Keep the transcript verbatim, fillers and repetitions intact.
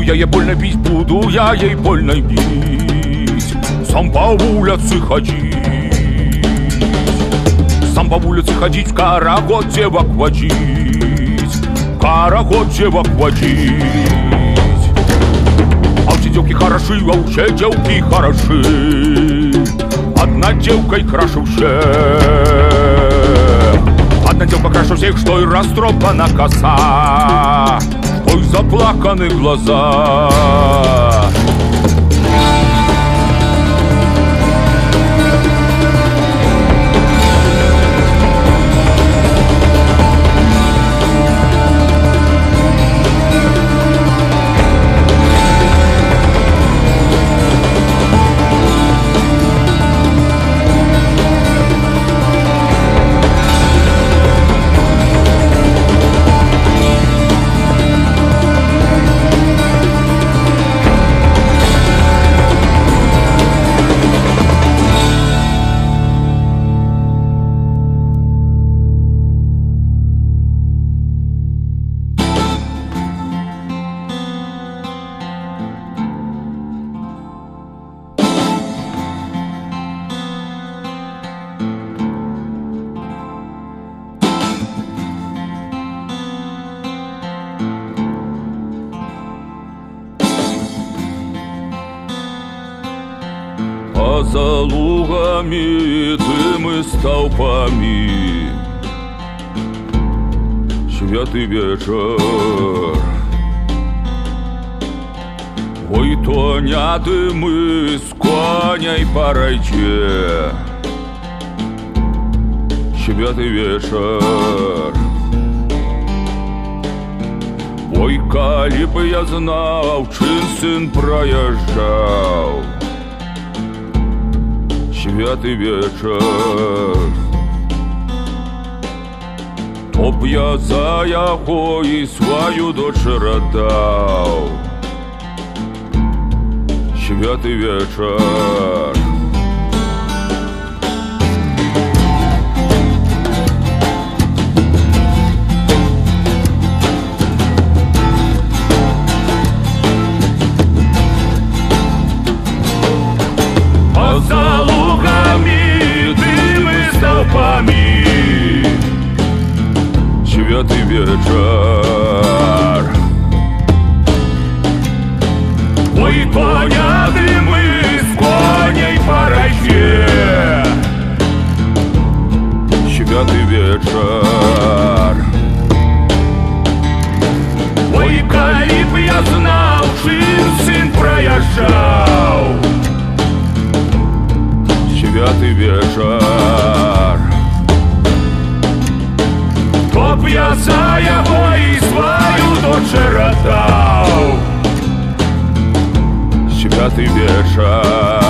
я ей больно бить, буду я ей больно бить. Сам по улице ходить, сам по улице ходить, в карагод девок водить, в карагод девок водить. А все девки хороши, а все девки хороши. Одна девка и краше всех, одна девка краше всех, что и растрепана коса, что и заплаканы глаза. За лугами дым и столпами святый вечер. Ой, тоня дымы с коней по райче, святый вечер. Ой, коли бы я знал, чин сын проезжал, святый вечер, то б я за яго и свою дочь отдал, святый вечер. За лугами дым и столпами святый вечер. Ой, коня дымы с коней по райче, святый вечер. Ой, коли б я знал, чин сын проезжал, святый вечер, то б я за его и свою дочь отдал, святый вечер.